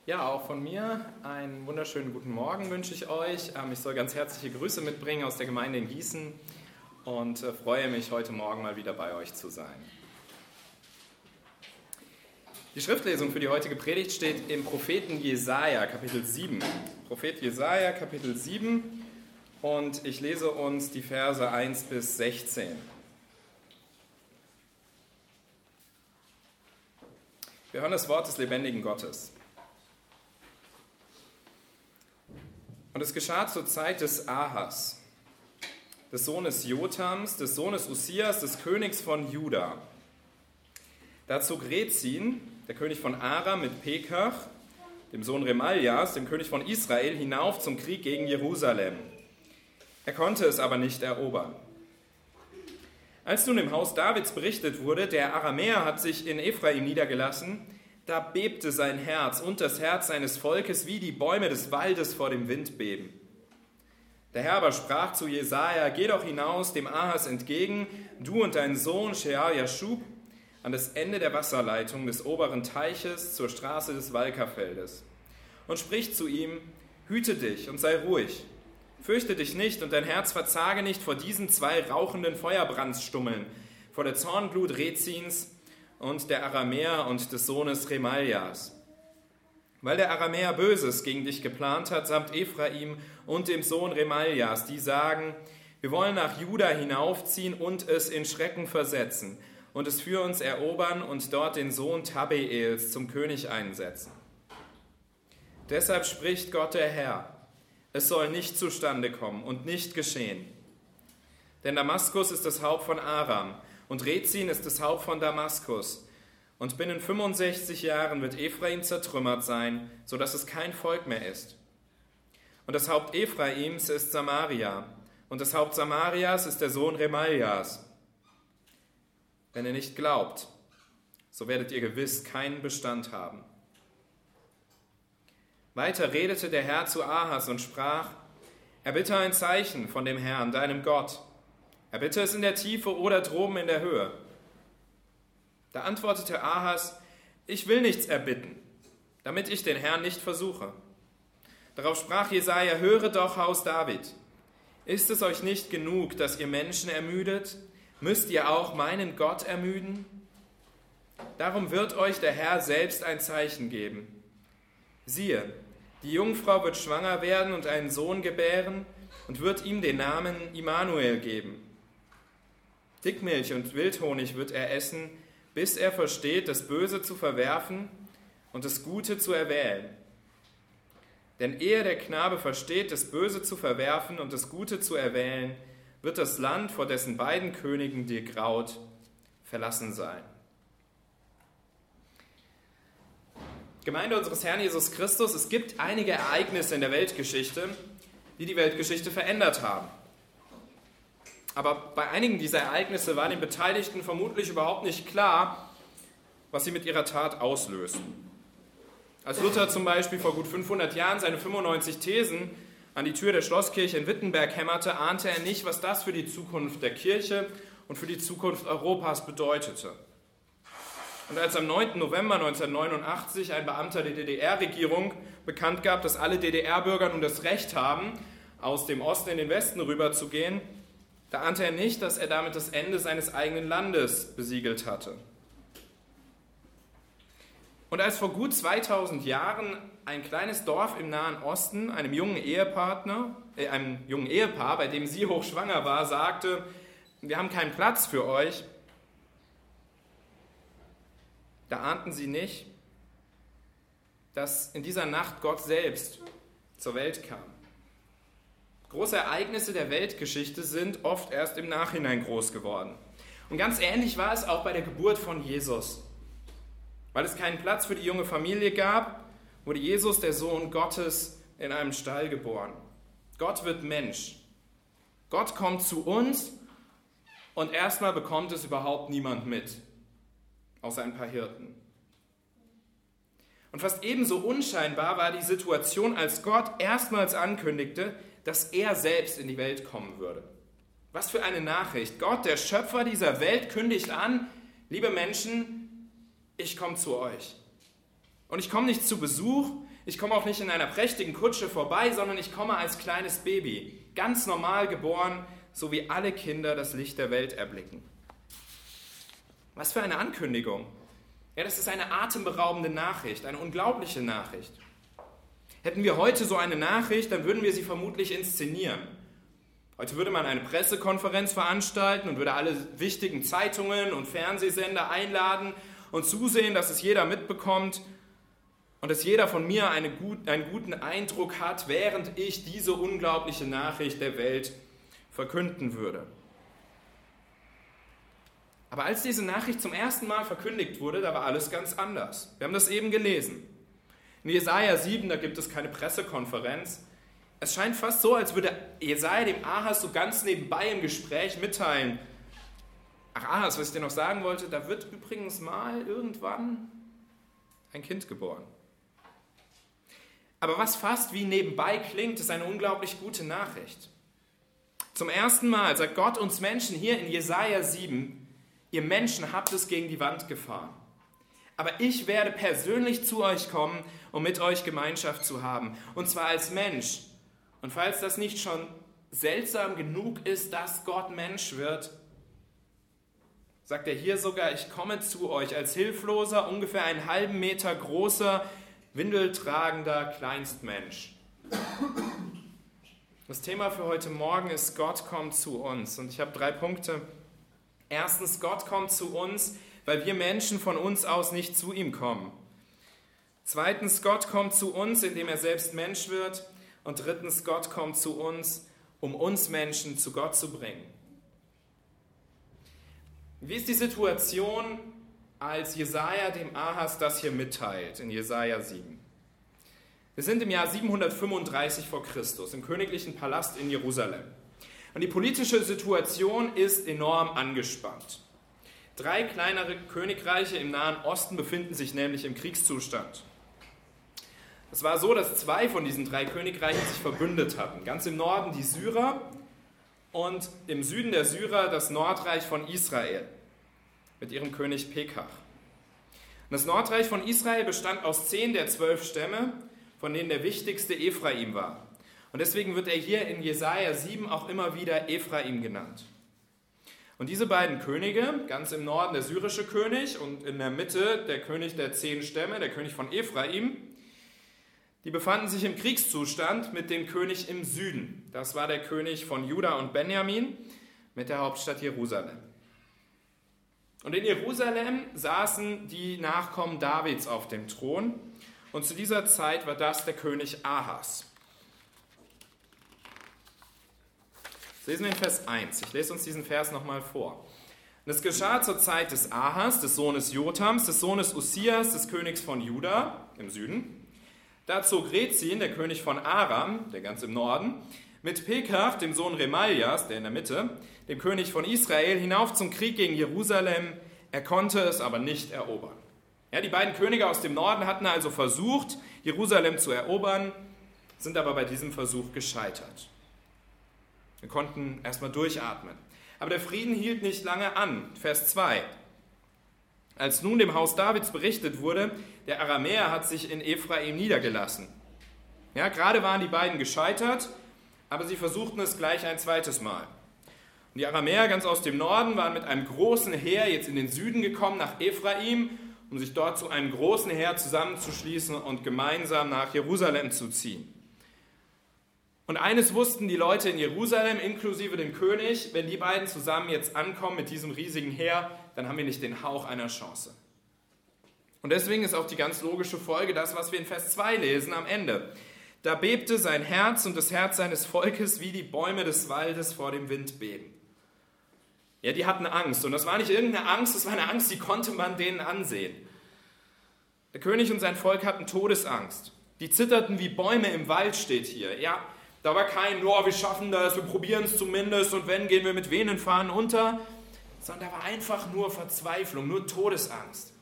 Ja, auch von mir einen wunderschönen guten Morgen wünsche ich euch. Ich soll ganz herzliche Grüße mitbringen aus der Gemeinde in Gießen und freue mich, heute Morgen mal wieder bei euch zu sein. Die Schriftlesung für die heutige Predigt steht im Propheten Jesaja, Kapitel 7. Prophet Jesaja, Kapitel 7, und ich lese uns die Verse 1 bis 16. Wir hören das Wort des lebendigen Gottes. Und es geschah zur Zeit des Ahas, des Sohnes Jotams, des Sohnes Uzias, des Königs von Juda. Da zog Rezin, der König von Aram, mit Pekach, dem Sohn Remaljas, dem König von Israel, hinauf zum Krieg gegen Jerusalem. Er konnte es aber nicht erobern. Als nun im Haus Davids berichtet wurde, der Aramäer hat sich in Ephraim niedergelassen, da bebte sein Herz und das Herz seines Volkes, wie die Bäume des Waldes vor dem Wind beben. Der Herr aber sprach zu Jesaja: Geh doch hinaus dem Ahas entgegen, du und dein Sohn Shear-Jashub, an das Ende der Wasserleitung des oberen Teiches zur Straße des Walkerfeldes, und sprich zu ihm: Hüte dich und sei ruhig, fürchte dich nicht und dein Herz verzage nicht vor diesen zwei rauchenden Feuerbrandstummeln, vor der Zornglut Rezins und der Aramäer und des Sohnes Remaljas. Weil der Aramäer Böses gegen dich geplant hat, samt Ephraim und dem Sohn Remaljas, die sagen: Wir wollen nach Juda hinaufziehen und es in Schrecken versetzen und es für uns erobern und dort den Sohn Tabeels zum König einsetzen. Deshalb spricht Gott der Herr: Es soll nicht zustande kommen und nicht geschehen. Denn Damaskus ist das Haupt von Aram, und Rezin ist das Haupt von Damaskus. Und binnen 65 Jahren wird Ephraim zertrümmert sein, sodass es kein Volk mehr ist. Und das Haupt Ephraims ist Samaria, und das Haupt Samarias ist der Sohn Remaljas. Wenn ihr nicht glaubt, so werdet ihr gewiss keinen Bestand haben. Weiter redete der Herr zu Ahas und sprach: Erbitte ein Zeichen von dem Herrn, deinem Gott. Erbitte es in der Tiefe oder droben in der Höhe. Da antwortete Ahas: Ich will nichts erbitten, damit ich den Herrn nicht versuche. Darauf sprach Jesaja: Höre doch, Haus David. Ist es euch nicht genug, dass ihr Menschen ermüdet? Müsst ihr auch meinen Gott ermüden? Darum wird euch der Herr selbst ein Zeichen geben. Siehe, die Jungfrau wird schwanger werden und einen Sohn gebären und wird ihm den Namen Immanuel geben. Dickmilch und Wildhonig wird er essen, bis er versteht, das Böse zu verwerfen und das Gute zu erwählen. Denn ehe der Knabe versteht, das Böse zu verwerfen und das Gute zu erwählen, wird das Land, vor dessen beiden Königen dir graut, verlassen sein. Gemeinde unseres Herrn Jesus Christus, es gibt einige Ereignisse in der Weltgeschichte, die die Weltgeschichte verändert haben. Aber bei einigen dieser Ereignisse war den Beteiligten vermutlich überhaupt nicht klar, was sie mit ihrer Tat auslösten. Als Luther zum Beispiel vor gut 500 Jahren seine 95 Thesen an die Tür der Schlosskirche in Wittenberg hämmerte, ahnte er nicht, was das für die Zukunft der Kirche und für die Zukunft Europas bedeutete. Und als am 9. November 1989 ein Beamter der DDR-Regierung bekannt gab, dass alle DDR-Bürger nun das Recht haben, aus dem Osten in den Westen rüberzugehen, da ahnte er nicht, dass er damit das Ende seines eigenen Landes besiegelt hatte. Und als vor gut 2000 Jahren ein kleines Dorf im Nahen Osten einem jungen Ehepaar, bei dem sie hochschwanger war, sagte: Wir haben keinen Platz für euch, da ahnten sie nicht, dass in dieser Nacht Gott selbst zur Welt kam. Große Ereignisse der Weltgeschichte sind oft erst im Nachhinein groß geworden. Und ganz ähnlich war es auch bei der Geburt von Jesus. Weil es keinen Platz für die junge Familie gab, wurde Jesus, der Sohn Gottes, in einem Stall geboren. Gott wird Mensch. Gott kommt zu uns und erstmal bekommt es überhaupt niemand mit, außer ein paar Hirten. Und fast ebenso unscheinbar war die Situation, als Gott erstmals ankündigte, dass er selbst in die Welt kommen würde. Was für eine Nachricht. Gott, der Schöpfer dieser Welt, kündigt an: Liebe Menschen, ich komme zu euch. Und ich komme nicht zu Besuch, Ich komme auch nicht in einer prächtigen Kutsche vorbei, sondern ich komme als kleines Baby, ganz normal geboren, so wie alle Kinder das Licht der Welt erblicken. Was für eine Ankündigung. Ja, das ist eine atemberaubende Nachricht, eine unglaubliche Nachricht. Hätten wir heute so eine Nachricht, dann würden wir sie vermutlich inszenieren. Heute würde man eine Pressekonferenz veranstalten und würde alle wichtigen Zeitungen und Fernsehsender einladen und zusehen, dass es jeder mitbekommt und dass jeder von mir einen guten Eindruck hat, während ich diese unglaubliche Nachricht der Welt verkünden würde. Aber als diese Nachricht zum ersten Mal verkündigt wurde, da war alles ganz anders. Wir haben das eben gelesen. In Jesaja 7, da gibt es keine Pressekonferenz. Es scheint fast so, als würde Jesaja dem Ahas so ganz nebenbei im Gespräch mitteilen: Ach Ahas, was ich dir noch sagen wollte, da wird übrigens mal irgendwann ein Kind geboren. Aber was fast wie nebenbei klingt, ist eine unglaublich gute Nachricht. Zum ersten Mal sagt Gott uns Menschen hier in Jesaja 7, ihr Menschen habt es gegen die Wand gefahren. Aber ich werde persönlich zu euch kommen, um mit euch Gemeinschaft zu haben. Und zwar als Mensch. Und falls das nicht schon seltsam genug ist, dass Gott Mensch wird, sagt er hier sogar, ich komme zu euch als hilfloser, ungefähr einen halben Meter großer, windeltragender Kleinstmensch. Das Thema für heute Morgen ist, Gott kommt zu uns. Und ich habe 3 Punkte. Erstens, Gott kommt zu uns, weil wir Menschen von uns aus nicht zu ihm kommen. Zweitens, Gott kommt zu uns, indem er selbst Mensch wird. Und drittens, Gott kommt zu uns, um uns Menschen zu Gott zu bringen. Wie ist die Situation, als Jesaja dem Ahas das hier mitteilt, in Jesaja 7? Wir sind im Jahr 735 vor Christus, im königlichen Palast in Jerusalem. Und die politische Situation ist enorm angespannt. 3 kleinere Königreiche im Nahen Osten befinden sich nämlich im Kriegszustand. Es war so, dass 2 von diesen 3 Königreichen sich verbündet hatten. Ganz im Norden die Syrer und im Süden der Syrer das Nordreich von Israel mit ihrem König Pekach. Und das Nordreich von Israel bestand aus 10 der 12 Stämme, von denen der wichtigste Ephraim war. Und deswegen wird er hier in Jesaja 7 auch immer wieder Ephraim genannt. Und diese beiden Könige, ganz im Norden der syrische König und in der Mitte der König der 10 Stämme, der König von Ephraim, die befanden sich im Kriegszustand mit dem König im Süden. Das war der König von Juda und Benjamin mit der Hauptstadt Jerusalem. Und in Jerusalem saßen die Nachkommen Davids auf dem Thron. Und zu dieser Zeit war das der König Ahas. Wir lesen in Vers 1. Ich lese uns diesen Vers nochmal vor. Und es geschah zur Zeit des Ahas, des Sohnes Jotams, des Sohnes Ussias, des Königs von Juda im Süden. Da zog Rezin, der König von Aram, der ganz im Norden, mit Pekach, dem Sohn Remaljas, der in der Mitte, dem König von Israel, hinauf zum Krieg gegen Jerusalem. Er konnte es aber nicht erobern. Ja, die beiden Könige aus dem Norden hatten also versucht, Jerusalem zu erobern, sind aber bei diesem Versuch gescheitert. Wir konnten erstmal durchatmen. Aber der Frieden hielt nicht lange an. Vers 2. Als nun dem Haus Davids berichtet wurde, der Aramäer hat sich in Ephraim niedergelassen. Ja, gerade waren die beiden gescheitert, aber sie versuchten es gleich ein zweites Mal. Und die Aramäer ganz aus dem Norden waren mit einem großen Heer jetzt in den Süden gekommen, nach Ephraim, um sich dort zu einem großen Heer zusammenzuschließen und gemeinsam nach Jerusalem zu ziehen. Und eines wussten die Leute in Jerusalem, inklusive dem König: Wenn die beiden zusammen jetzt ankommen mit diesem riesigen Heer, dann haben wir nicht den Hauch einer Chance. Und deswegen ist auch die ganz logische Folge das, was wir in Vers 2 lesen am Ende. Da bebte sein Herz und das Herz seines Volkes, wie die Bäume des Waldes vor dem Wind beben. Ja, die hatten Angst. Und das war nicht irgendeine Angst, das war eine Angst, die konnte man denen ansehen. Der König und sein Volk hatten Todesangst. Die zitterten wie Bäume im Wald, steht hier. Ja, da war kein, wir schaffen das, wir probieren es zumindest und wenn, gehen wir mit Venenfahnen unter. Sondern da war einfach nur Verzweiflung, nur Todesangst.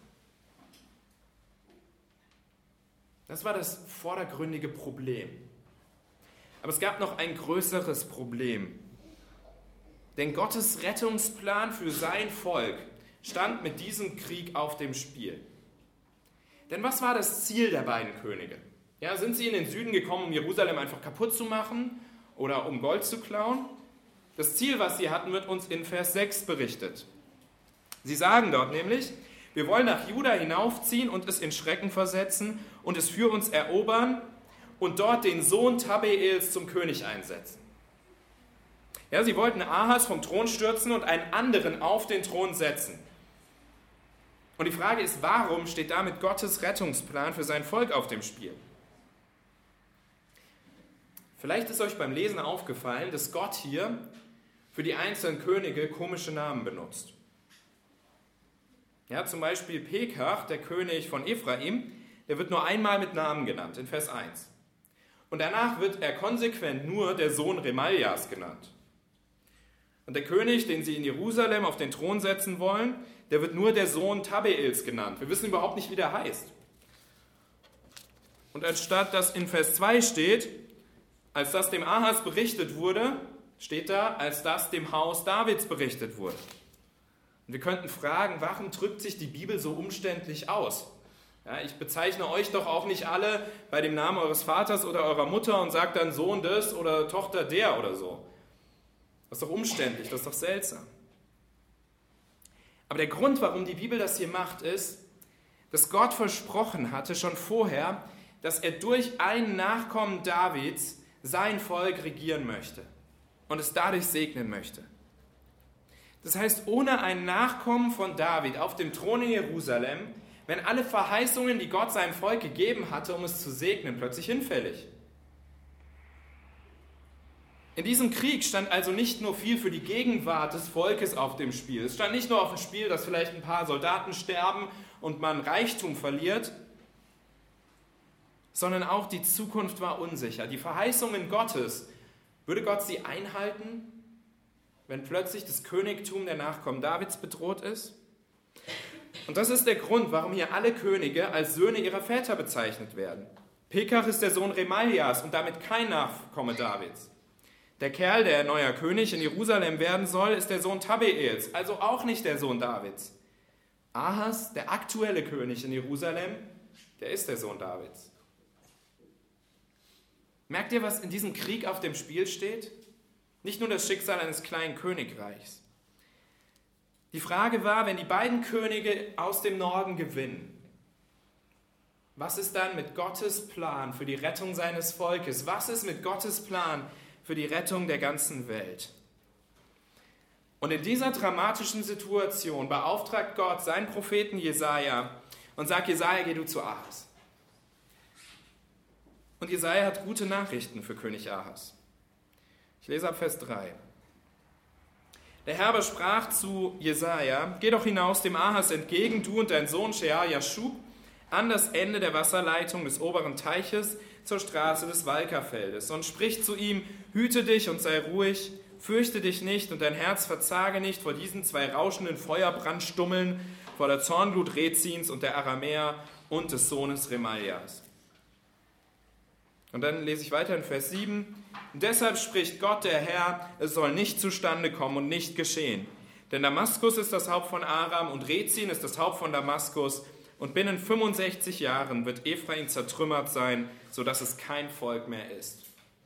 Das war das vordergründige Problem. Aber es gab noch ein größeres Problem. Denn Gottes Rettungsplan für sein Volk stand mit diesem Krieg auf dem Spiel. Denn was war das Ziel der beiden Könige? Ja, sind sie in den Süden gekommen, um Jerusalem einfach kaputt zu machen oder um Gold zu klauen? Das Ziel, was sie hatten, wird uns in Vers 6 berichtet. Sie sagen dort nämlich, wir wollen nach Juda hinaufziehen und es in Schrecken versetzen und es für uns erobern und dort den Sohn Tabeels zum König einsetzen. Ja, sie wollten Ahas vom Thron stürzen und einen anderen auf den Thron setzen. Und die Frage ist, warum steht damit Gottes Rettungsplan für sein Volk auf dem Spiel? Vielleicht ist euch beim Lesen aufgefallen, dass Gott hier für die einzelnen Könige komische Namen benutzt. Ja, zum Beispiel Pekach, der König von Ephraim, der wird nur einmal mit Namen genannt, in Vers 1. Und danach wird er konsequent nur der Sohn Remaljas genannt. Und der König, den sie in Jerusalem auf den Thron setzen wollen, der wird nur der Sohn Tabeels genannt. Wir wissen überhaupt nicht, wie der heißt. Und anstatt dass in Vers 2 steht, als das dem Ahas berichtet wurde, steht da, als das dem Haus Davids berichtet wurde. Und wir könnten fragen, warum drückt sich die Bibel so umständlich aus? Ja, ich bezeichne euch doch auch nicht alle bei dem Namen eures Vaters oder eurer Mutter und sage dann Sohn des oder Tochter der oder so. Das ist doch umständlich, das ist doch seltsam. Aber der Grund, warum die Bibel das hier macht, ist, dass Gott versprochen hatte schon vorher, dass er durch einen Nachkommen Davids sein Volk regieren möchte und es dadurch segnen möchte. Das heißt, ohne einen Nachkommen von David auf dem Thron in Jerusalem, wären alle Verheißungen, die Gott seinem Volk gegeben hatte, um es zu segnen, plötzlich hinfällig. In diesem Krieg stand also nicht nur viel für die Gegenwart des Volkes auf dem Spiel. Es stand nicht nur auf dem Spiel, dass vielleicht ein paar Soldaten sterben und man Reichtum verliert, sondern auch die Zukunft war unsicher. Die Verheißungen Gottes, würde Gott sie einhalten, wenn plötzlich das Königtum der Nachkommen Davids bedroht ist? Und das ist der Grund, warum hier alle Könige als Söhne ihrer Väter bezeichnet werden. Pekach ist der Sohn Remaljas und damit kein Nachkomme Davids. Der Kerl, der neuer König in Jerusalem werden soll, ist der Sohn Tabeels, also auch nicht der Sohn Davids. Ahas, der aktuelle König in Jerusalem, der ist der Sohn Davids. Merkt ihr, was in diesem Krieg auf dem Spiel steht? Nicht nur das Schicksal eines kleinen Königreichs. Die Frage war, wenn die beiden Könige aus dem Norden gewinnen, was ist dann mit Gottes Plan für die Rettung seines Volkes? Was ist mit Gottes Plan für die Rettung der ganzen Welt? Und in dieser dramatischen Situation beauftragt Gott seinen Propheten Jesaja und sagt, Jesaja, geh du zu Ahas. Und Jesaja hat gute Nachrichten für König Ahas. Ich lese ab Vers 3. Der Herr aber sprach zu Jesaja, geh doch hinaus dem Ahas entgegen, du und dein Sohn Shear-Jashub, an das Ende der Wasserleitung des oberen Teiches zur Straße des Walkerfeldes und sprich zu ihm, hüte dich und sei ruhig, fürchte dich nicht und dein Herz verzage nicht vor diesen zwei rauschenden Feuerbrandstummeln, vor der Zornglut Rezins und der Aramäer und des Sohnes Remaljas. Und dann lese ich weiter in Vers 7. Und deshalb spricht Gott, der Herr, es soll nicht zustande kommen und nicht geschehen. Denn Damaskus ist das Haupt von Aram und Rezin ist das Haupt von Damaskus. Und binnen 65 Jahren wird Ephraim zertrümmert sein, sodass es kein Volk mehr ist.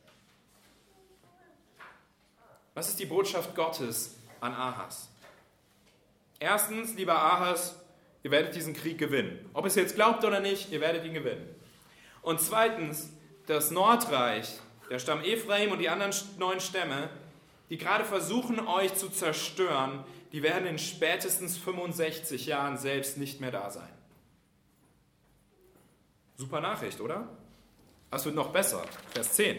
Was ist die Botschaft Gottes an Ahas? Erstens, lieber Ahas, ihr werdet diesen Krieg gewinnen. Ob es jetzt glaubt oder nicht, ihr werdet ihn gewinnen. Und zweitens, das Nordreich, der Stamm Ephraim und die anderen 9 Stämme, die gerade versuchen, euch zu zerstören, die werden in spätestens 65 Jahren selbst nicht mehr da sein. Super Nachricht, oder? Das wird noch besser. Vers 10.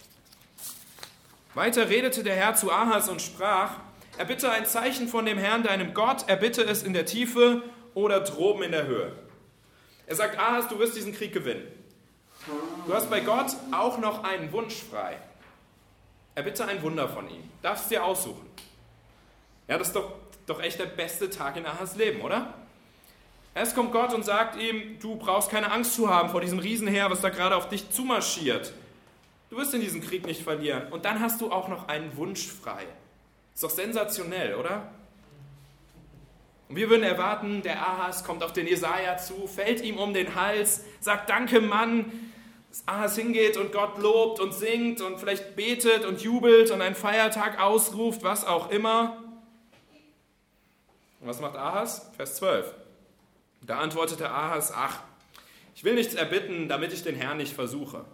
Weiter redete der Herr zu Ahas und sprach, erbitte ein Zeichen von dem Herrn, deinem Gott, erbitte es in der Tiefe oder droben in der Höhe. Er sagt, Ahas, du wirst diesen Krieg gewinnen. Du hast bei Gott auch noch einen Wunsch frei. Erbitte ein Wunder von ihm. Darfst dir aussuchen. Ja, das ist doch echt der beste Tag in Ahas Leben, oder? Erst kommt Gott und sagt ihm, du brauchst keine Angst zu haben vor diesem Riesenheer, was da gerade auf dich zumarschiert. Du wirst in diesem Krieg nicht verlieren. Und dann hast du auch noch einen Wunsch frei. Ist doch sensationell, oder? Und wir würden erwarten, der Ahas kommt auf den Jesaja zu, fällt ihm um den Hals, sagt, danke Mann, Dass Ahas hingeht und Gott lobt und singt und vielleicht betet und jubelt und einen Feiertag ausruft, was auch immer. Und was macht Ahas? Vers 12. Da antwortete Ahas, ach, ich will nichts erbitten, damit ich den Herrn nicht versuche.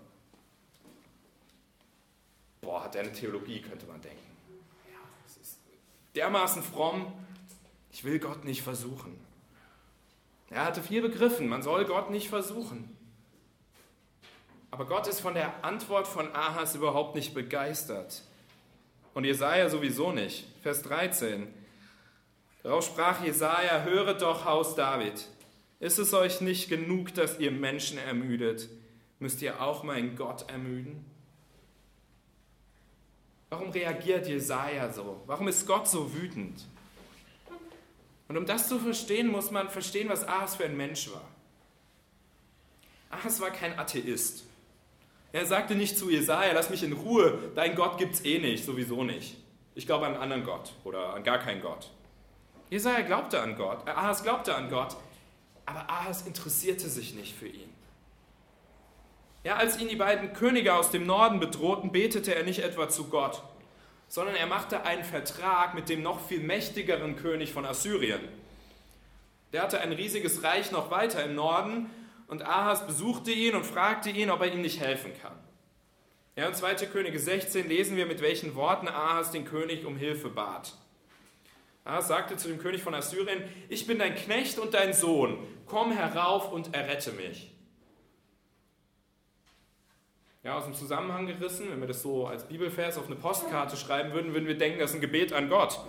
Boah, hat der eine Theologie, könnte man denken. Ja, das ist dermaßen fromm, ich will Gott nicht versuchen. Er hatte viel begriffen, man soll Gott nicht versuchen. Aber Gott ist von der Antwort von Ahas überhaupt nicht begeistert. Und Jesaja sowieso nicht. Vers 13. Darauf sprach Jesaja, höret doch, Haus David. Ist es euch nicht genug, dass ihr Menschen ermüdet? Müsst ihr auch meinen Gott ermüden? Warum reagiert Jesaja so? Warum ist Gott so wütend? Und um das zu verstehen, muss man verstehen, was Ahas für ein Mensch war. Ahas war kein Atheist. Er sagte nicht zu Jesaja, lass mich in Ruhe, dein Gott gibt's eh nicht, sowieso nicht. Ich glaube an einen anderen Gott oder an gar keinen Gott. Jesaja glaubte an Gott, Ahas glaubte an Gott, aber Ahas interessierte sich nicht für ihn. Ja, als ihn die beiden Könige aus dem Norden bedrohten, betete er nicht etwa zu Gott, sondern er machte einen Vertrag mit dem noch viel mächtigeren König von Assyrien. Der hatte ein riesiges Reich noch weiter im Norden und Ahas besuchte ihn und fragte ihn, ob er ihm nicht helfen kann. Ja, in 2. Könige 16 lesen wir, mit welchen Worten Ahas den König um Hilfe bat. Ahas sagte zu dem König von Assyrien, ich bin dein Knecht und dein Sohn, komm herauf und errette mich. Ja, aus dem Zusammenhang gerissen, wenn wir das so als Bibelvers auf eine Postkarte schreiben würden, würden wir denken, das ist ein Gebet an Gott.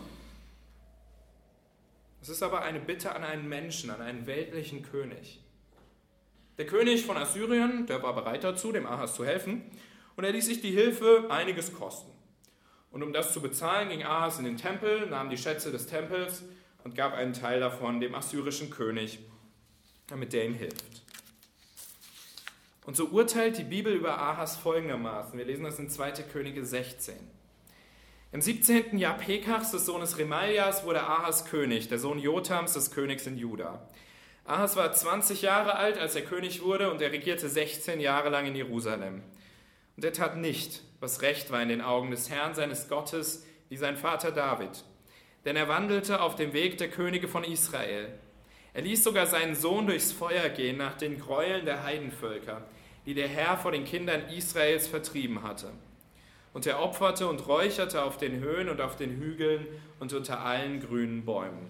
Es ist aber eine Bitte an einen Menschen, an einen weltlichen König. Der König von Assyrien, der war bereit dazu, dem Ahas zu helfen, und er ließ sich die Hilfe einiges kosten. Und um das zu bezahlen, ging Ahas in den Tempel, nahm die Schätze des Tempels und gab einen Teil davon dem assyrischen König, damit der ihm hilft. Und so urteilt die Bibel über Ahas folgendermaßen. Wir lesen das in 2. Könige 16. Im 17. Jahr Pekachs, des Sohnes Remaljas, wurde Ahas König, der Sohn Jotams, des Königs in Juda. Ahas war 20 Jahre alt, als er König wurde, und er regierte 16 Jahre lang in Jerusalem. Und er tat nicht, was recht war in den Augen des Herrn, seines Gottes, wie sein Vater David. Denn er wandelte auf dem Weg der Könige von Israel. Er ließ sogar seinen Sohn durchs Feuer gehen nach den Gräueln der Heidenvölker, die der Herr vor den Kindern Israels vertrieben hatte. Und er opferte und räucherte auf den Höhen und auf den Hügeln und unter allen grünen Bäumen.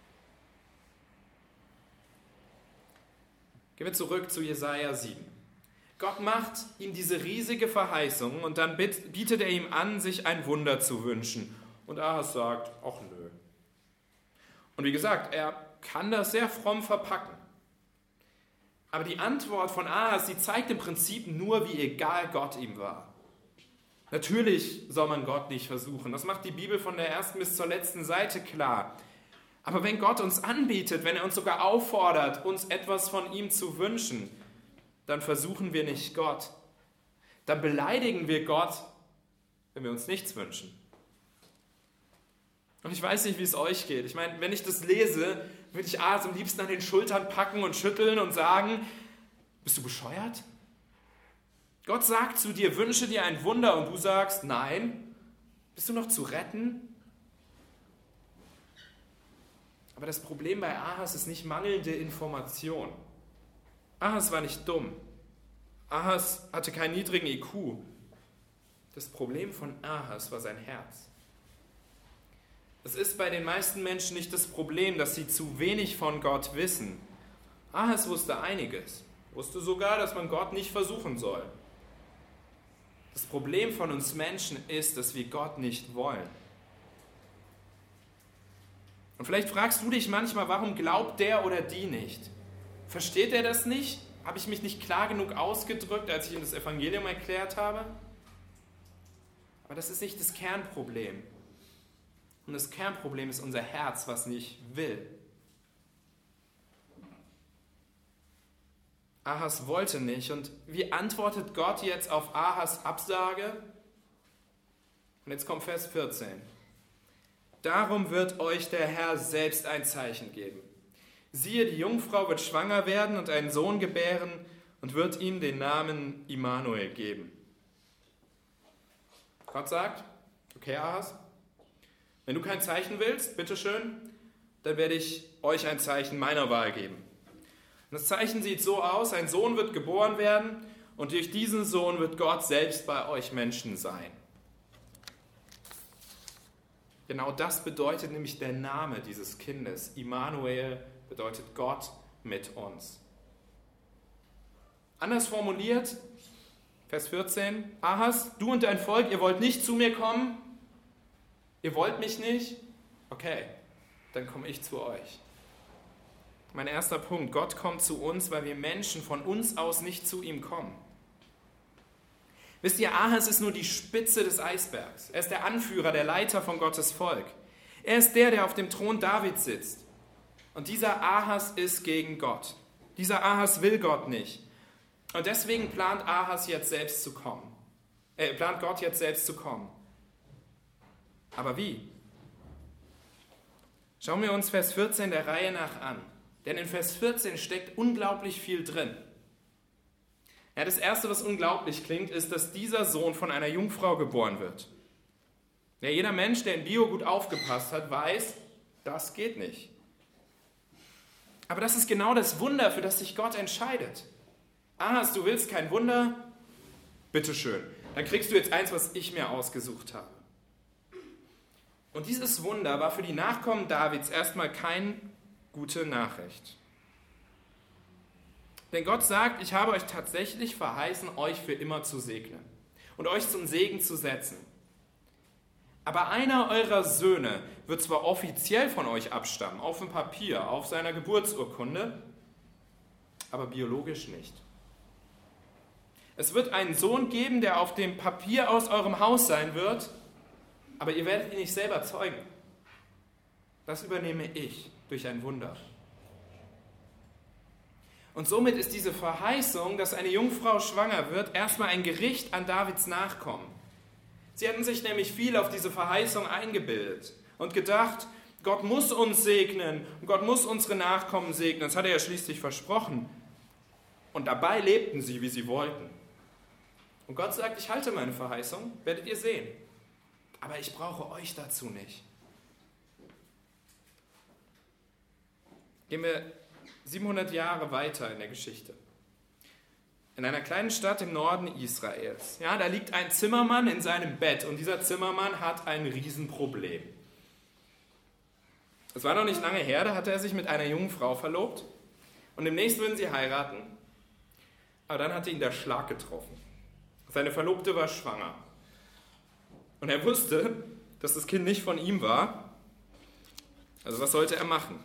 Gehen wir zurück zu Jesaja 7. Gott macht ihm diese riesige Verheißung und dann bietet er ihm an, sich ein Wunder zu wünschen. Und Ahas sagt, ach nö. Und wie gesagt, er kann das sehr fromm verpacken. Aber die Antwort von Ahas, die zeigt im Prinzip nur, wie egal Gott ihm war. Natürlich soll man Gott nicht versuchen. Das macht die Bibel von der ersten bis zur letzten Seite klar. Aber wenn Gott uns anbietet, wenn er uns sogar auffordert, uns etwas von ihm zu wünschen, dann versuchen wir nicht Gott. Dann beleidigen wir Gott, wenn wir uns nichts wünschen. Und ich weiß nicht, wie es euch geht. Ich meine, wenn ich das lese, würde ich Ahas am liebsten an den Schultern packen und schütteln und sagen, bist du bescheuert? Gott sagt zu dir, wünsche dir ein Wunder und du sagst, nein. Bist du noch zu retten? Aber das Problem bei Ahas ist nicht mangelnde Information. Ahas war nicht dumm. Ahas hatte keinen niedrigen IQ. Das Problem von Ahas war sein Herz. Es ist bei den meisten Menschen nicht das Problem, dass sie zu wenig von Gott wissen. Ahas wusste einiges. Wusste sogar, dass man Gott nicht versuchen soll. Das Problem von uns Menschen ist, dass wir Gott nicht wollen. Und vielleicht fragst du dich manchmal, warum glaubt der oder die nicht? Versteht er das nicht? Habe ich mich nicht klar genug ausgedrückt, als ich ihm das Evangelium erklärt habe? Aber das ist nicht das Kernproblem. Und das Kernproblem ist unser Herz, was nicht will. Ahas wollte nicht. Und wie antwortet Gott jetzt auf Ahas Absage? Und jetzt kommt Vers 14. Darum wird euch der Herr selbst ein Zeichen geben. Siehe, die Jungfrau wird schwanger werden und einen Sohn gebären und wird ihm den Namen Immanuel geben. Gott sagt, okay Ahas, wenn du kein Zeichen willst, bitteschön, dann werde ich euch ein Zeichen meiner Wahl geben. Und das Zeichen sieht so aus, ein Sohn wird geboren werden und durch diesen Sohn wird Gott selbst bei euch Menschen sein. Genau das bedeutet nämlich der Name dieses Kindes. Immanuel bedeutet Gott mit uns. Anders formuliert, Vers 14, Ahas, du und dein Volk, ihr wollt nicht zu mir kommen? Ihr wollt mich nicht? Okay, dann komme ich zu euch. Mein erster Punkt, Gott kommt zu uns, weil wir Menschen von uns aus nicht zu ihm kommen. Wisst ihr, Ahas ist nur die Spitze des Eisbergs. Er ist der Anführer, der Leiter von Gottes Volk. Er ist der auf dem Thron Davids sitzt. Und dieser Ahas ist gegen Gott. Dieser Ahas will Gott nicht. Und deswegen plant Ahas jetzt selbst zu kommen. Plant Gott jetzt selbst zu kommen. Aber wie? Schauen wir uns Vers 14 der Reihe nach an. Denn in Vers 14 steckt unglaublich viel drin. Ja, das Erste, was unglaublich klingt, ist, dass dieser Sohn von einer Jungfrau geboren wird. Ja, jeder Mensch, der in Bio gut aufgepasst hat, weiß, das geht nicht. Aber das ist genau das Wunder, für das sich Gott entscheidet. Ahas, du willst kein Wunder? Bitteschön. Dann kriegst du jetzt eins, was ich mir ausgesucht habe. Und dieses Wunder war für die Nachkommen Davids erstmal keine gute Nachricht. Denn Gott sagt, ich habe euch tatsächlich verheißen, euch für immer zu segnen und euch zum Segen zu setzen. Aber einer eurer Söhne wird zwar offiziell von euch abstammen, auf dem Papier, auf seiner Geburtsurkunde, aber biologisch nicht. Es wird einen Sohn geben, der auf dem Papier aus eurem Haus sein wird, aber ihr werdet ihn nicht selber zeugen. Das übernehme ich durch ein Wunder. Und somit ist diese Verheißung, dass eine Jungfrau schwanger wird, erstmal ein Gericht an Davids Nachkommen. Sie hatten sich nämlich viel auf diese Verheißung eingebildet und gedacht, Gott muss uns segnen und Gott muss unsere Nachkommen segnen. Das hat er ja schließlich versprochen. Und dabei lebten sie, wie sie wollten. Und Gott sagt, ich halte meine Verheißung, werdet ihr sehen. Aber ich brauche euch dazu nicht. Gehen wir 700 Jahre weiter in der Geschichte. In einer kleinen Stadt im Norden Israels. Ja, da liegt ein Zimmermann in seinem Bett und dieser Zimmermann hat ein Riesenproblem. Es war noch nicht lange her, da hatte er sich mit einer jungen Frau verlobt und demnächst würden sie heiraten. Aber dann hatte ihn der Schlag getroffen. Seine Verlobte war schwanger. Und er wusste, dass das Kind nicht von ihm war. Also was sollte er machen?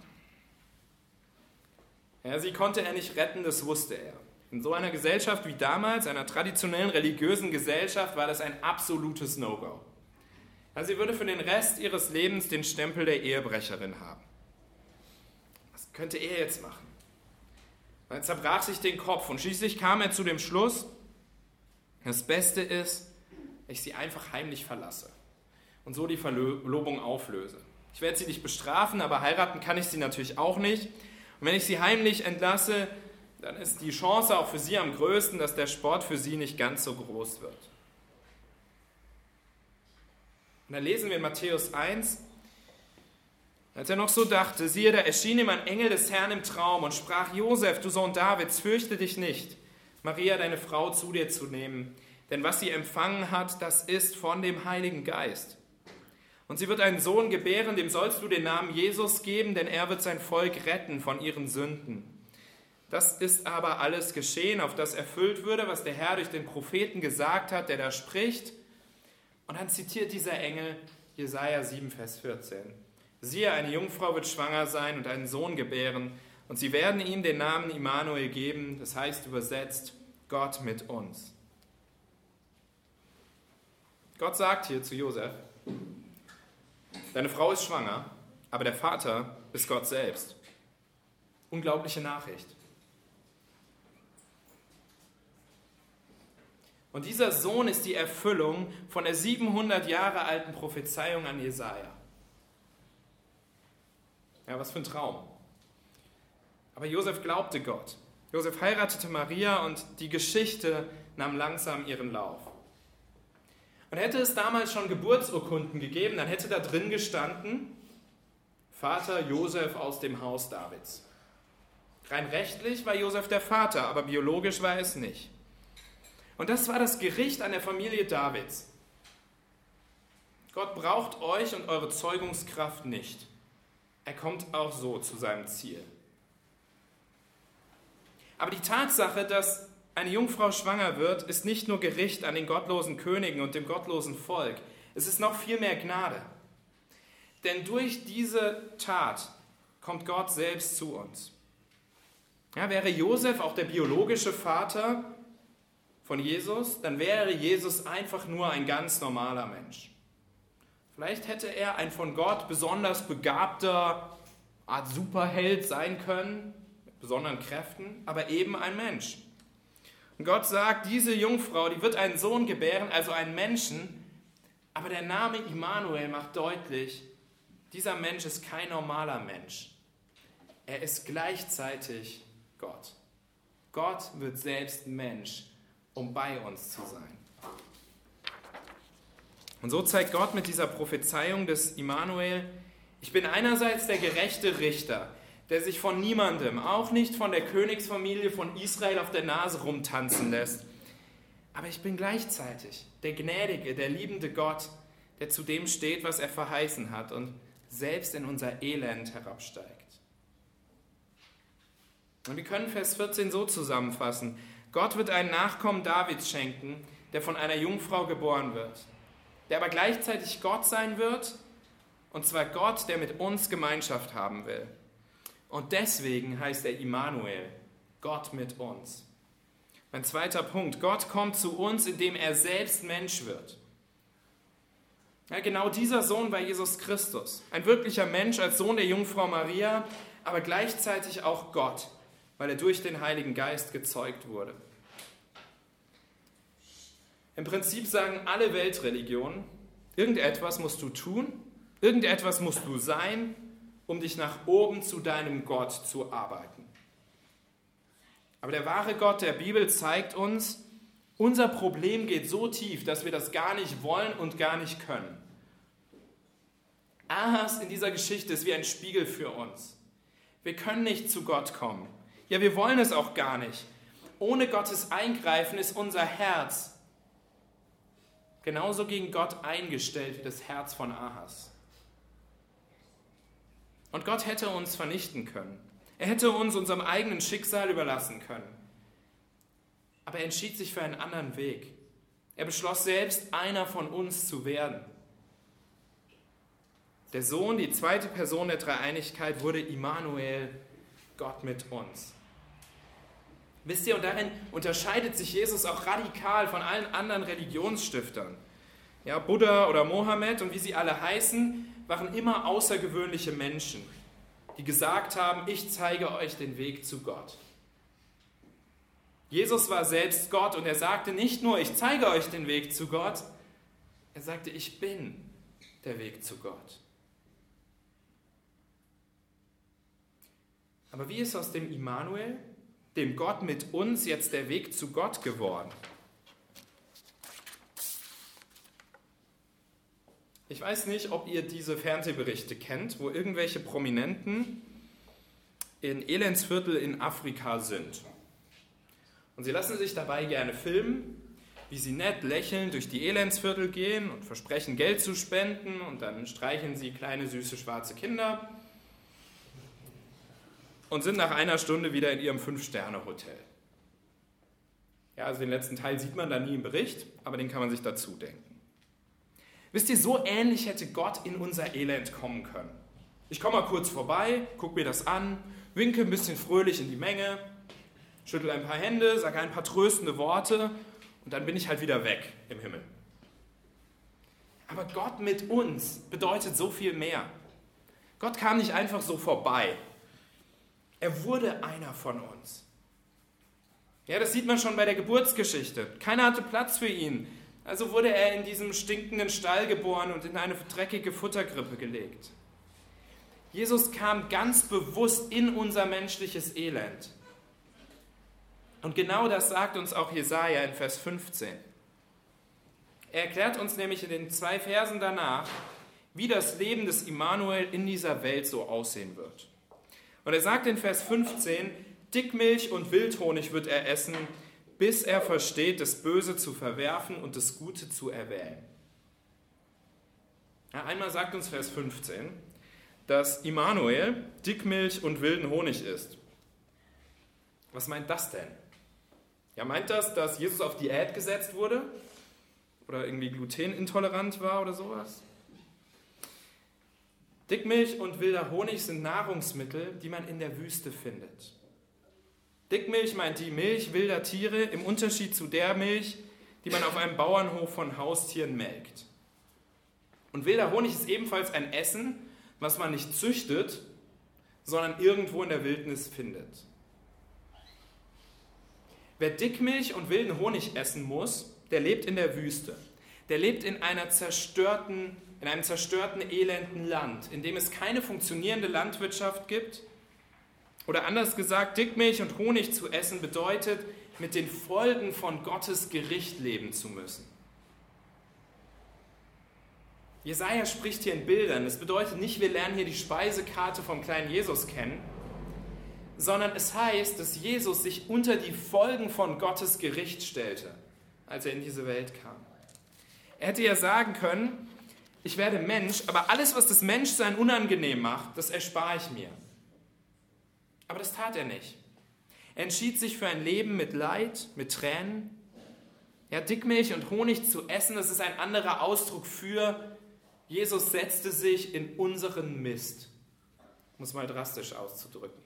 Ja, sie konnte er nicht retten, das wusste er. In so einer Gesellschaft wie damals, einer traditionellen religiösen Gesellschaft, war das ein absolutes No-Go. Also sie würde für den Rest ihres Lebens den Stempel der Ehebrecherin haben. Was könnte er jetzt machen? Er zerbrach sich den Kopf und schließlich kam er zu dem Schluss, das Beste ist, ich sie einfach heimlich verlasse und so die Verlobung auflöse. Ich werde sie nicht bestrafen, aber heiraten kann ich sie natürlich auch nicht. Und wenn ich sie heimlich entlasse, dann ist die Chance auch für sie am größten, dass der Sport für sie nicht ganz so groß wird. Und dann lesen wir in Matthäus 1, als er noch so dachte, siehe, da erschien ihm ein Engel des Herrn im Traum und sprach, Josef, du Sohn Davids, fürchte dich nicht, Maria, deine Frau, zu dir zu nehmen, denn was sie empfangen hat, das ist von dem Heiligen Geist. Und sie wird einen Sohn gebären, dem sollst du den Namen Jesus geben, denn er wird sein Volk retten von ihren Sünden. Das ist aber alles geschehen, auf das erfüllt würde, was der Herr durch den Propheten gesagt hat, der da spricht. Und dann zitiert dieser Engel Jesaja 7, Vers 14. Siehe, eine Jungfrau wird schwanger sein und einen Sohn gebären, und sie werden ihm den Namen Immanuel geben, das heißt übersetzt, Gott mit uns. Gott sagt hier zu Josef, deine Frau ist schwanger, aber der Vater ist Gott selbst. Unglaubliche Nachricht. Und dieser Sohn ist die Erfüllung von der 700 Jahre alten Prophezeiung an Jesaja. Ja, was für ein Traum. Aber Josef glaubte Gott. Josef heiratete Maria und die Geschichte nahm langsam ihren Lauf. Und hätte es damals schon Geburtsurkunden gegeben, dann hätte da drin gestanden, Vater Josef aus dem Haus Davids. Rein rechtlich war Josef der Vater, aber biologisch war es nicht. Und das war das Gericht an der Familie Davids. Gott braucht euch und eure Zeugungskraft nicht. Er kommt auch so zu seinem Ziel. Aber die Tatsache, dass eine Jungfrau schwanger wird, ist nicht nur Gericht an den gottlosen Königen und dem gottlosen Volk. Es ist noch viel mehr Gnade. Denn durch diese Tat kommt Gott selbst zu uns. Ja, wäre Josef auch der biologische Vater von Jesus, dann wäre Jesus einfach nur ein ganz normaler Mensch. Vielleicht hätte er ein von Gott besonders begabter Art Superheld sein können, mit besonderen Kräften, aber eben ein Mensch. Und Gott sagt, diese Jungfrau, die wird einen Sohn gebären, also einen Menschen, aber der Name Immanuel macht deutlich, dieser Mensch ist kein normaler Mensch. Er ist gleichzeitig Gott. Gott wird selbst Mensch, um bei uns zu sein. Und so zeigt Gott mit dieser Prophezeiung des Immanuel, ich bin einerseits der gerechte Richter, der sich von niemandem, auch nicht von der Königsfamilie von Israel auf der Nase rumtanzen lässt. Aber ich bin gleichzeitig der gnädige, der liebende Gott, der zu dem steht, was er verheißen hat und selbst in unser Elend herabsteigt. Und wir können Vers 14 so zusammenfassen. Gott wird einen Nachkommen Davids schenken, der von einer Jungfrau geboren wird, der aber gleichzeitig Gott sein wird, und zwar Gott, der mit uns Gemeinschaft haben will. Und deswegen heißt er Immanuel, Gott mit uns. Mein zweiter Punkt, Gott kommt zu uns, indem er selbst Mensch wird. Ja, genau dieser Sohn war Jesus Christus, ein wirklicher Mensch als Sohn der Jungfrau Maria, aber gleichzeitig auch Gott, weil er durch den Heiligen Geist gezeugt wurde. Im Prinzip sagen alle Weltreligionen, irgendetwas musst du tun, irgendetwas musst du sein, um dich nach oben zu deinem Gott zu arbeiten. Aber der wahre Gott der Bibel zeigt uns, unser Problem geht so tief, dass wir das gar nicht wollen und gar nicht können. Ahas in dieser Geschichte ist wie ein Spiegel für uns. Wir können nicht zu Gott kommen. Ja, wir wollen es auch gar nicht. Ohne Gottes Eingreifen ist unser Herz genauso gegen Gott eingestellt wie das Herz von Ahas. Und Gott hätte uns vernichten können. Er hätte uns unserem eigenen Schicksal überlassen können. Aber er entschied sich für einen anderen Weg. Er beschloss selbst, einer von uns zu werden. Der Sohn, die zweite Person der Dreieinigkeit, wurde Immanuel, Gott mit uns. Wisst ihr, und darin unterscheidet sich Jesus auch radikal von allen anderen Religionsstiftern. Ja, Buddha oder Mohammed und wie sie alle heißen, waren immer außergewöhnliche Menschen, die gesagt haben, ich zeige euch den Weg zu Gott. Jesus war selbst Gott und er sagte nicht nur, ich zeige euch den Weg zu Gott, er sagte, ich bin der Weg zu Gott. Aber wie ist aus dem Immanuel, dem Gott mit uns, jetzt der Weg zu Gott geworden? Ich weiß nicht, ob ihr diese Fernsehberichte kennt, wo irgendwelche Prominenten in Elendsviertel in Afrika sind. Und sie lassen sich dabei gerne filmen, wie sie nett lächelnd durch die Elendsviertel gehen und versprechen, Geld zu spenden, und dann streicheln sie kleine, süße, schwarze Kinder und sind nach einer Stunde wieder in ihrem 5-Sterne-Hotel. Ja, also den letzten Teil sieht man da nie im Bericht, aber den kann man sich dazu denken. Wisst ihr, so ähnlich hätte Gott in unser Elend kommen können. Ich komme mal kurz vorbei, gucke mir das an, winke ein bisschen fröhlich in die Menge, schüttel ein paar Hände, sage ein paar tröstende Worte und dann bin ich halt wieder weg im Himmel. Aber Gott mit uns bedeutet so viel mehr. Gott kam nicht einfach so vorbei. Er wurde einer von uns. Ja, das sieht man schon bei der Geburtsgeschichte. Keiner hatte Platz für ihn. Also wurde er in diesem stinkenden Stall geboren und in eine dreckige Futterkrippe gelegt. Jesus kam ganz bewusst in unser menschliches Elend. Und genau das sagt uns auch Jesaja in Vers 15. Er erklärt uns nämlich in den 2 Versen danach, wie das Leben des Immanuel in dieser Welt so aussehen wird. Und er sagt in Vers 15, Dickmilch und Wildhonig wird er essen, bis er versteht, das Böse zu verwerfen und das Gute zu erwählen. Ja, einmal sagt uns Vers 15, dass Immanuel Dickmilch und wilden Honig isst. Was meint das denn? Ja, meint das, dass Jesus auf Diät gesetzt wurde? Oder irgendwie glutenintolerant war oder sowas? Dickmilch und wilder Honig sind Nahrungsmittel, die man in der Wüste findet. Dickmilch meint die Milch wilder Tiere im Unterschied zu der Milch, die man auf einem Bauernhof von Haustieren melkt. Und wilder Honig ist ebenfalls ein Essen, was man nicht züchtet, sondern irgendwo in der Wildnis findet. Wer Dickmilch und wilden Honig essen muss, der lebt in der Wüste. Der lebt in einem zerstörten, elenden Land, in dem es keine funktionierende Landwirtschaft gibt. Oder anders gesagt, Dickmilch und Honig zu essen bedeutet, mit den Folgen von Gottes Gericht leben zu müssen. Jesaja spricht hier in Bildern. Das bedeutet nicht, wir lernen hier die Speisekarte vom kleinen Jesus kennen, sondern es heißt, dass Jesus sich unter die Folgen von Gottes Gericht stellte, als er in diese Welt kam. Er hätte ja sagen können, ich werde Mensch, aber alles, was das Menschsein unangenehm macht, das erspare ich mir. Aber das tat er nicht. Er entschied sich für ein Leben mit Leid, mit Tränen. Ja, Dickmilch und Honig zu essen, das ist ein anderer Ausdruck für Jesus setzte sich in unseren Mist. Um es mal drastisch auszudrücken.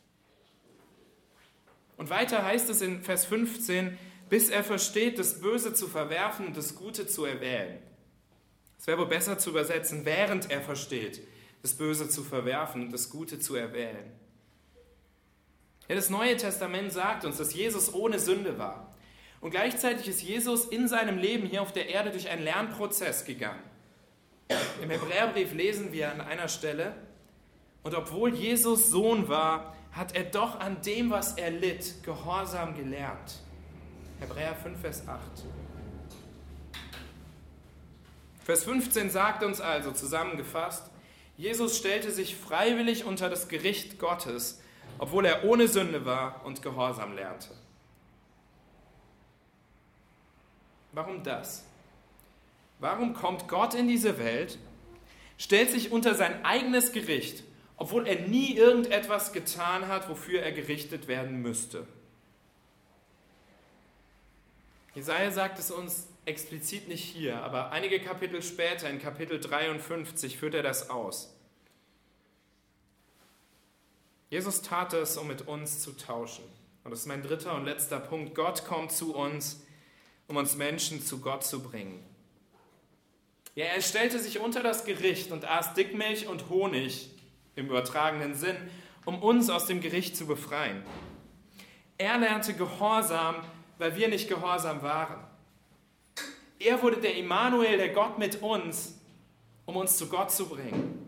Und weiter heißt es in Vers 15, bis er versteht, das Böse zu verwerfen und das Gute zu erwählen. Es wäre wohl besser zu übersetzen, während er versteht, das Böse zu verwerfen und das Gute zu erwählen. Ja, das Neue Testament sagt uns, dass Jesus ohne Sünde war. Und gleichzeitig ist Jesus in seinem Leben hier auf der Erde durch einen Lernprozess gegangen. Im Hebräerbrief lesen wir an einer Stelle, und obwohl Jesus Sohn war, hat er doch an dem, was er litt, Gehorsam gelernt. Hebräer 5, Vers 8. Vers 15 sagt uns also zusammengefasst, Jesus stellte sich freiwillig unter das Gericht Gottes, obwohl er ohne Sünde war und Gehorsam lernte. Warum das? Warum kommt Gott in diese Welt, stellt sich unter sein eigenes Gericht, obwohl er nie irgendetwas getan hat, wofür er gerichtet werden müsste? Jesaja sagt es uns explizit nicht hier, aber einige Kapitel später, in Kapitel 53, führt er das aus. Jesus tat es, um mit uns zu tauschen. Und das ist mein dritter und letzter Punkt. Gott kommt zu uns, um uns Menschen zu Gott zu bringen. Ja, er stellte sich unter das Gericht und aß Dickmilch und Honig, im übertragenen Sinn, um uns aus dem Gericht zu befreien. Er lernte Gehorsam, weil wir nicht gehorsam waren. Er wurde der Immanuel, der Gott mit uns, um uns zu Gott zu bringen.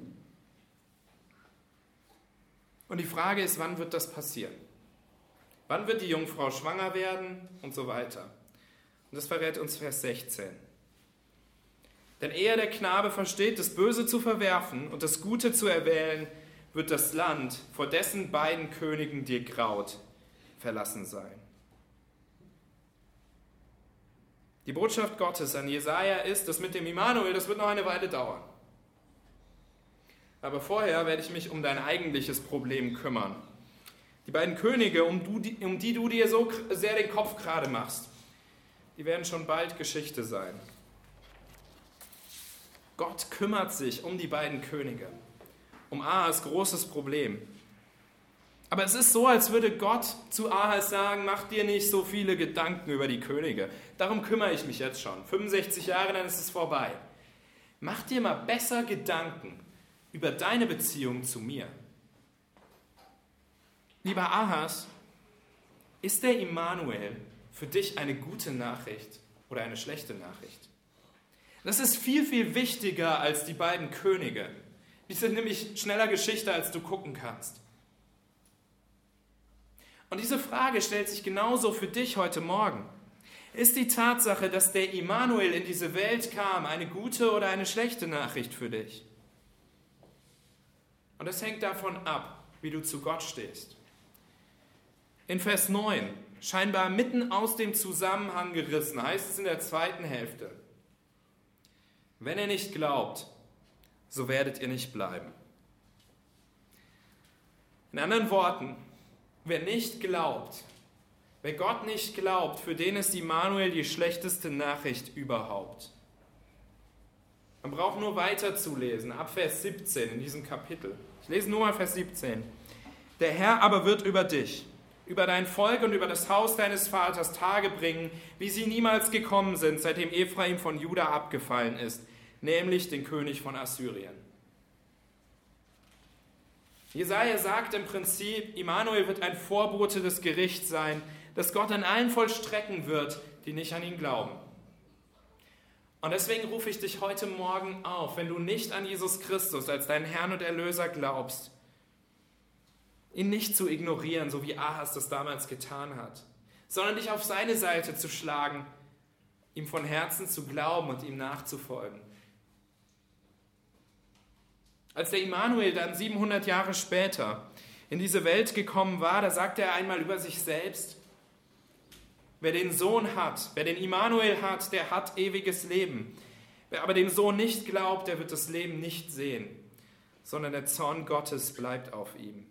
Und die Frage ist, wann wird das passieren? Wann wird die Jungfrau schwanger werden und so weiter? Und das verrät uns Vers 16. Denn ehe der Knabe versteht, das Böse zu verwerfen und das Gute zu erwählen, wird das Land, vor dessen beiden Königen dir graut, verlassen sein. Die Botschaft Gottes an Jesaja ist, dass mit dem Immanuel, das wird noch eine Weile dauern. Aber vorher werde ich mich um dein eigentliches Problem kümmern. Die beiden Könige, um die du dir so sehr den Kopf gerade machst, die werden schon bald Geschichte sein. Gott kümmert sich um die beiden Könige, um Ahas großes Problem. Aber es ist so, als würde Gott zu Ahas sagen, mach dir nicht so viele Gedanken über die Könige. Darum kümmere ich mich jetzt schon. 65 Jahre, dann ist es vorbei. Mach dir mal besser Gedanken über deine Beziehung zu mir. Lieber Ahas, ist der Immanuel für dich eine gute Nachricht oder eine schlechte Nachricht? Das ist viel, viel wichtiger als die beiden Könige. Die sind nämlich schneller Geschichte, als du gucken kannst. Und diese Frage stellt sich genauso für dich heute Morgen. Ist die Tatsache, dass der Immanuel in diese Welt kam, eine gute oder eine schlechte Nachricht für dich? Und das hängt davon ab, wie du zu Gott stehst. In Vers 9, scheinbar mitten aus dem Zusammenhang gerissen, heißt es in der zweiten Hälfte: Wenn ihr nicht glaubt, so werdet ihr nicht bleiben. In anderen Worten, wer nicht glaubt, wer Gott nicht glaubt, für den ist Immanuel die schlechteste Nachricht überhaupt. Man braucht nur weiterzulesen, ab Vers 17 in diesem Kapitel. Ich lese nur mal Vers 17. Der Herr aber wird über dich, über dein Volk und über das Haus deines Vaters Tage bringen, wie sie niemals gekommen sind, seitdem Ephraim von Juda abgefallen ist, nämlich den König von Assyrien. Jesaja sagt im Prinzip, Immanuel wird ein Vorbote des Gerichts sein, das Gott an allen vollstrecken wird, die nicht an ihn glauben. Und deswegen rufe ich dich heute Morgen auf, wenn du nicht an Jesus Christus als deinen Herrn und Erlöser glaubst, ihn nicht zu ignorieren, so wie Ahas das damals getan hat, sondern dich auf seine Seite zu schlagen, ihm von Herzen zu glauben und ihm nachzufolgen. Als der Immanuel dann 700 Jahre später in diese Welt gekommen war, da sagte er einmal über sich selbst: Wer den Sohn hat, wer den Immanuel hat, der hat ewiges Leben. Wer aber dem Sohn nicht glaubt, der wird das Leben nicht sehen, sondern der Zorn Gottes bleibt auf ihm.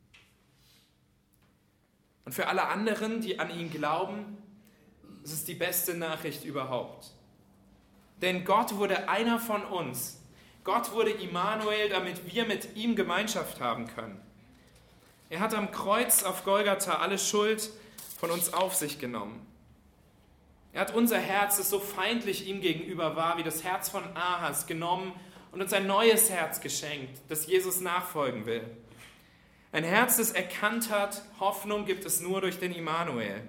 Und für alle anderen, die an ihn glauben, ist es die beste Nachricht überhaupt. Denn Gott wurde einer von uns. Gott wurde Immanuel, damit wir mit ihm Gemeinschaft haben können. Er hat am Kreuz auf Golgatha alle Schuld von uns auf sich genommen. Er hat unser Herz, das so feindlich ihm gegenüber war, wie das Herz von Ahas, genommen und uns ein neues Herz geschenkt, das Jesus nachfolgen will. Ein Herz, das erkannt hat, Hoffnung gibt es nur durch den Immanuel.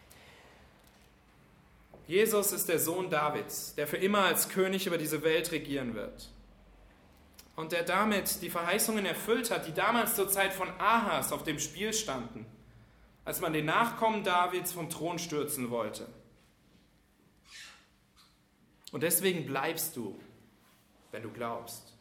Jesus ist der Sohn Davids, der für immer als König über diese Welt regieren wird. Und der damit die Verheißungen erfüllt hat, die damals zur Zeit von Ahas auf dem Spiel standen, als man den Nachkommen Davids vom Thron stürzen wollte. Und deswegen bleibst du, wenn du glaubst.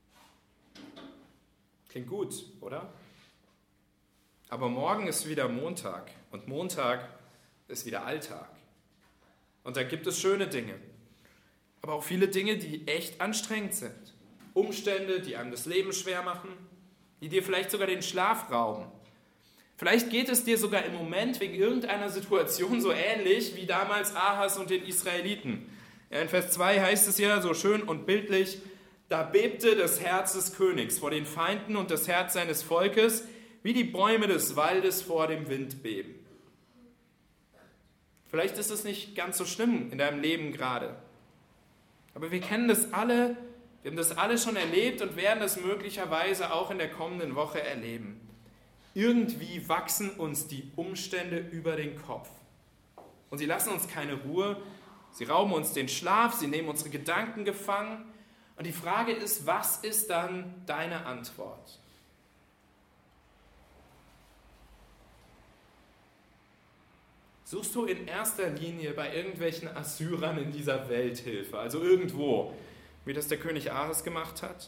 Klingt gut, oder? Aber morgen ist wieder Montag und Montag ist wieder Alltag. Und da gibt es schöne Dinge, aber auch viele Dinge, die echt anstrengend sind. Umstände, die einem das Leben schwer machen, die dir vielleicht sogar den Schlaf rauben. Vielleicht geht es dir sogar im Moment wegen irgendeiner Situation so ähnlich wie damals Ahas und den Israeliten. Ja, in Vers 2 heißt es ja so schön und bildlich: Da bebte das Herz des Königs vor den Feinden und das Herz seines Volkes, wie die Bäume des Waldes vor dem Wind beben. Vielleicht ist es nicht ganz so schlimm in deinem Leben gerade. Aber wir kennen das alle. Wir haben das alle schon erlebt und werden das möglicherweise auch in der kommenden Woche erleben. Irgendwie wachsen uns die Umstände über den Kopf. Und sie lassen uns keine Ruhe, sie rauben uns den Schlaf, sie nehmen unsere Gedanken gefangen. Und die Frage ist, was ist dann deine Antwort? Suchst du in erster Linie bei irgendwelchen Assyrern in dieser Welt Hilfe, also irgendwo, wie das der König Ahas gemacht hat?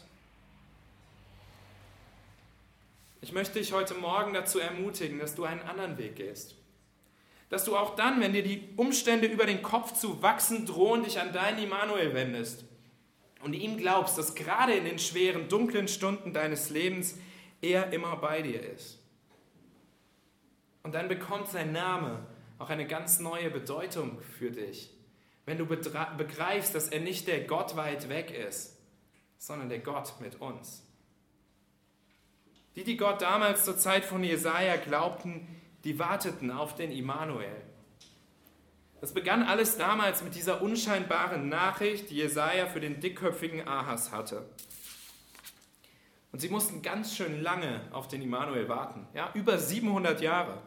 Ich möchte dich heute Morgen dazu ermutigen, dass du einen anderen Weg gehst. Dass du auch dann, wenn dir die Umstände über den Kopf zu wachsen drohen, dich an deinen Immanuel wendest und ihm glaubst, dass gerade in den schweren, dunklen Stunden deines Lebens er immer bei dir ist. Und dann bekommt sein Name auch eine ganz neue Bedeutung für dich. Wenn du begreifst, dass er nicht der Gott weit weg ist, sondern der Gott mit uns. Die Gott damals zur Zeit von Jesaja glaubten, die warteten auf den Immanuel. Das begann alles damals mit dieser unscheinbaren Nachricht, die Jesaja für den dickköpfigen Ahas hatte. Und sie mussten ganz schön lange auf den Immanuel warten, ja, über 700 Jahre.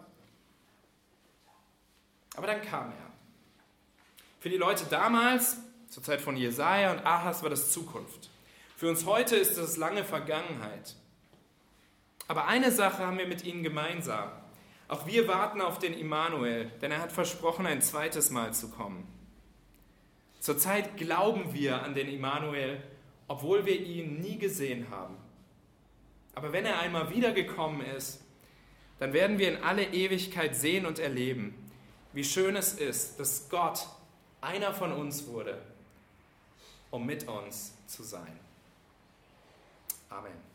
Aber dann kam er. Für die Leute damals, zur Zeit von Jesaja und Ahas, war das Zukunft. Für uns heute ist das lange Vergangenheit. Aber eine Sache haben wir mit ihnen gemeinsam. Auch wir warten auf den Immanuel, denn er hat versprochen, ein zweites Mal zu kommen. Zurzeit glauben wir an den Immanuel, obwohl wir ihn nie gesehen haben. Aber wenn er einmal wiedergekommen ist, dann werden wir in alle Ewigkeit sehen und erleben, wie schön es ist, dass Gott einer von uns wurde, um mit uns zu sein. Amen.